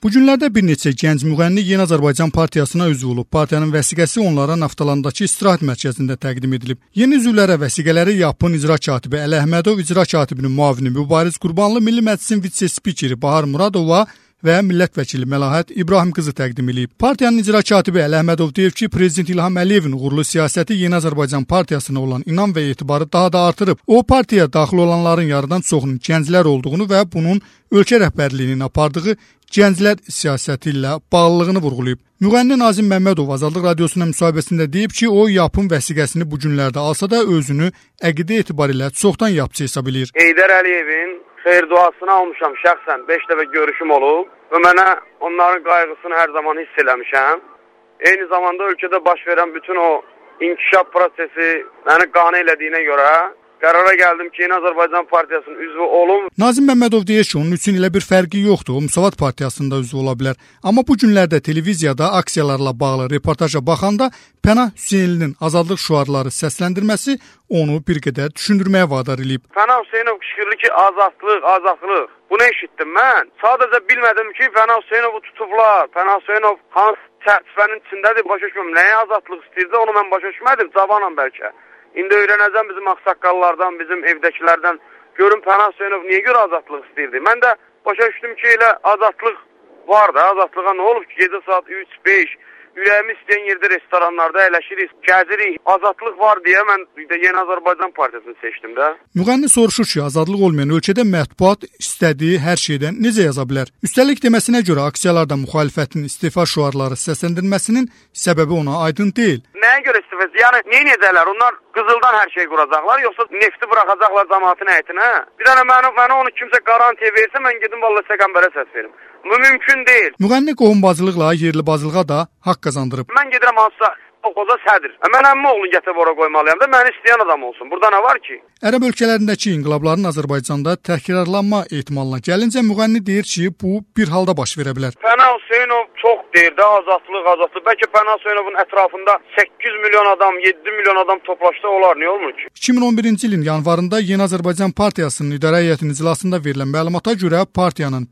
Bu günlərdə bir neçə gənc müğənni Yeni Azərbaycan Partiyasına üzv olub. Partiyanın vəsiqəsi onlara Naftalandakı istirahət mərkəzində təqdim edilib. Yeni üzvlərə vəsiqələri YAP-ın icra katibi Əli Əhmədov, icra katibinin müavini Mübariz Qurbanlı, Milli Məclisin vitse-spikeri Bahar Muradova və millət vəkili Məlahət İbrahim qızı təqdim edib. Partiyanın icra katibi Əli Əhmədov deyib ki, Prezident İlham Əliyevin uğurlu siyasəti Yeni Azərbaycan Partiyasına olan inam və etibarı daha da artırıb. O, partiyaya daxil olanların yarıdan çoxunun gənclər olduğunu və bunun ölkə rəhbərliyinin apardığı gənclər siyasəti ilə bağlılığını vurğulayıb. Müğənni Nazim Məmmədov Azadlıq Radiosuna müsahibəsində deyib ki, o YAP-ın vəsiqəsini bu günlərdə alsa da özünü əqidə etibarilə çoxdan YAP-çı hesab edir. Heydər Əliyevin xeyir duasını almışam şəxsən, 5 dəfə görüşüm olub və mənə onların qayğısını hər zaman hiss eləmişəm. Eyni zamanda ölkədə baş verən bütün o inkişaf prosesi məni qane elədiyinə görə qərara gəldim ki, Yeni Azərbaycan Partiyasının üzvü olum. Nazim Məmmədov deyir ki, onun üçün elə bir fərqi yoxdur, o Müsavat Partiyasında üzv ola bilər. Amma bu günlərdə televiziyada aksiyalarla bağlı reportaja baxanda Pənah Hüseynlinin azadlıq şüarları səsləndirməsi onu bir qədər düşündürməyə vadar edib. Pənah Hüseynov qışqırdı ki, azadlıq, azadlıq. Bunu eşitdim mən. Sadəcə bilmədim ki, Pənah Hüseynovu tutublar. Pənah Hüseynov hansı çərçivənin içindədir, başa düşmürəm. Nəyə azadlıq istəyirdi, onu mən başa düşmədim, cavanam bəlkə. İndi öyrənəcəm bizim ağsaqqallardan, bizim evdəkilərdən. Görün Pənah Hüseynov niyə görə azadlıq istəyirdi? Mən də başa düşdüm ki, elə azadlıq var da, azadlığa nə olub ki, gecə saat 3-5, ürəyimi istəyən yerdə restoranlarda əyləşirik, gəzirik. Azadlıq var deyə mən Yeni Azərbaycan Partiyasını seçdim də. Müğənni soruşur ki, azadlıq olmayan ölkədə mətbuat istədiyi hər şeydən necə yaza bilər? Üstəlik deməsinə görə aksiyalarda müxalifətin istefa şüarları səsləndirməsinin səbəbi ona aydın deyil. Nəyə görə istifası? Yəni, neyə edəcəklər? Onlar qızıldan hər şey quracaqlar, yoxsa nefti buraxacaqlar cəmaatın həyətinə? Bir dənə mənə onu kimsə qarantiyə versə, mən gedim vallahi Səqəmbərə səs verim. Bu mümkün deyil. Müğənni qohumbacılıqla yerli bacılığa da haqq qazandırıb. Mən gedirəm hansısa Oğuza sədr. Mən əmmi oğlunu gətirib ora qoymalıyam da, məni istəyən adam olsun. Burada nə var ki? Ərəb ölkələrindəki inqilabların Azərbaycanda təkrarlanma ehtimalına gəlincə müğənni deyir ki, bu bir halda baş verə bilər. Pənah Hüseynov çox deyir də, azadlıq. Bəlkə Pənah Hüseynovun ətrafında 8 milyon adam, 7 milyon adam toplaşsa olar, nə olmur ki? 2011-ci ilin yanvarında Yeni Azərbaycan Partiyasının idarə heyətinin iclasında verilən məlumata görə partiyanın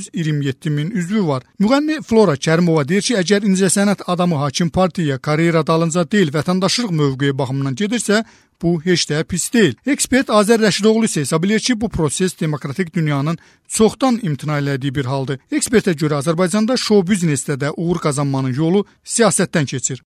527 min üzvü var. Müğənni Flora Kərimova deyir ki, əgər incəsənət adamı hakim partiyaya karyera dalınca deyil, vətəndaşlıq mövqeyi baxımından gedirsə, bu heç də pis deyil. Ekspert Azər Rəşidoğlu isə hesab edir ki, bu proses demokratik dünyanın çoxdan imtina elədiyi bir haldır. Ekspertə görə Azərbaycanda şou biznesdə də uğur qazanmanın yolu siyasətdən keçir.